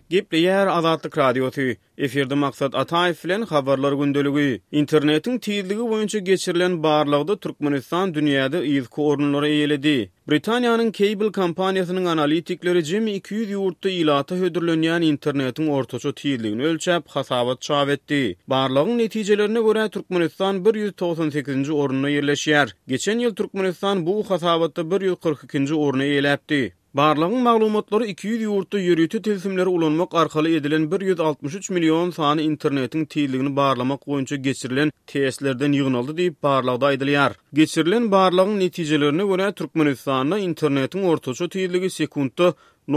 Gepleýär Azatlyk radiosu. Eferde maksat Ataýew bilen habarlar gündeligi. Internetiň tizligi boýunça geçirilen barlygda Türkmenistan dünýäde ilki orunlara eýeledi. Britaniýanyň Cable kompaniýasynyň analitikleri jemi 200 ýurtda ilata hödürlenýän internetiň ortaça tizligini ölçäp hasabat çap etdi. Barlygyň netijelerine görä Türkmenistan 198-nji orunda ýerleşýär. Geçen ýyl Türkmenistan bu hasabatda 142-nji oruna eýeläpdi. Barlygyň maglumatlary 200 ýurtda ýürütü tilsimleri ulanmak arkaly edilen 163 million sany internetiň tizligini barlamak boýunça geçirilen testlerden ýygnaldy diýip barlygda aýdylýar. Geçirilen barlygyň netijelerine görä Türkmenistanda internetiň ortaça tizligi sekundda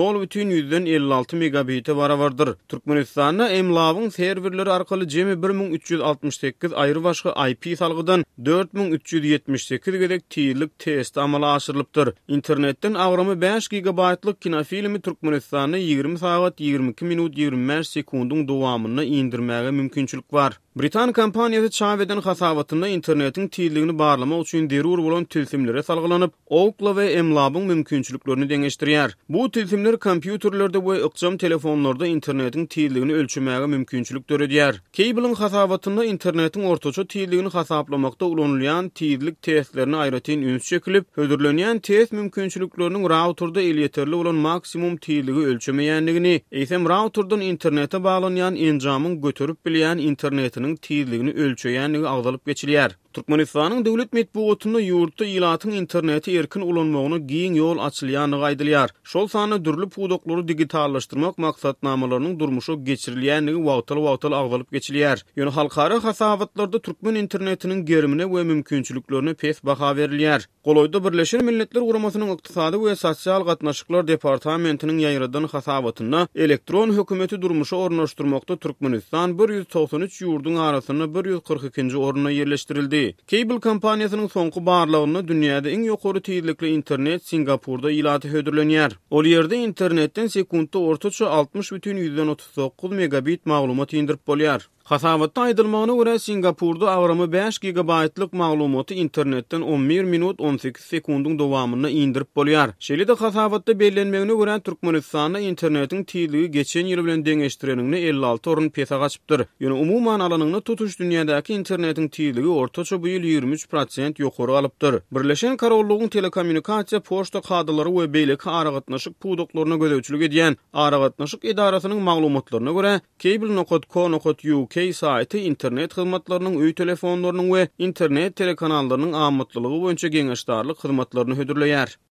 0,56 megabite barabardyr. Türkmenistanda emlabyň serwerleri arkaly jemi 1368 aýry başga IP salgydan 4378 gedek tizlik test amala aşyrylypdyr. Internetden agramy 5 gigabaytlyk kinofilmi Türkmenistanda 20 saat 22 minut 25 sekundyň dowamyna indirmäge mümkinçilik bar. Britan kompaniýasy çap eden hasabatynda internetiň tizligini barlamak üçin derur bolan tilsimlere salgylanyp, okla we emlabyň mümkinçiliklerini deňeşdirýär. Bu tilsimler kompýuterlerde we ykjam telefonlarda internetiň tizligini ölçmäge mümkinçilik töredýär. Cable'ın hasabatynda internetiň ortaça tizligini hasaplamakda ulanylýan tizlik testlerini aýratyn üns çekilip, hödürlenýän test mümkinçilikläriniň routerda elýeterli bolan maksimum tizligi ölçemeýänligini, eýsem routerdan internete baglanýan enjamyň göterip bilýän internetiniň tizligini ölçeýänligi agdalyp geçilýär. Türkmenistanyň döwlet medeniýetinde ýurtda ilatyň interneti erkin ulanmagyna giň ýol açylýanyny aýdylýar. Şol sany dürli pudoklary digitallaşdyrmak maksatnamalarynyň durmuşa geçirilýänligi wagtly agdalyp geçilýär. Ýöne halkara hasabatlarda türkmen internetiniň gerimine we mümkinçiliklerine pes baha berilýär. Goloýda Birleşen Milletler Guramasynyň ykdysady we sosial gatnaşyklar departamentiniň ýaýradan hasabatyna elektron hökümeti durmuşa ornaşdyrmakda Türkmenistan 193 ýurduň arasyna 142-nji oruna ýerleşdirildi. Cable kompaniýasynyň soňky barlygyna dünýäde iň ýokary tizlikli internet Singapurda ilata hödürlenýär. Ol ýerde internetden sekundda ortaça 60,39 megabit maglumat indirip bolýar. Hasabatda aýdylmagyna görä Singapurda agramy 5 gigabaytlyk maglumaty internetden 11 minut 18 sekundyň dowamyna indirip bolýar. Şeýle-de hasabatda bellenmegine görä Türkmenistanda internetiň tizligi geçen ýyl bilen deňeşdirenigini 56 orun pesa gaçypdyr. Ýöne umumyň alanyny tutuş dünýädäki internetiň tizligi ortaça bu ýyl 23% ýokary galypdyr. Birleşen Karollygyň telekommunikasiýa poçta kadrlary we beýleki aragatnaşyk pudoklaryna gödäwçilik edýän aragatnaşyk edarasynyň maglumatlaryna görä cable.co.uk saýty internet hyzmatlarynyň öý telefonlarynyň we internet telekanallarının amatlylygy boýunça geňeşdarlyk hyzmatlaryny hödürleýär.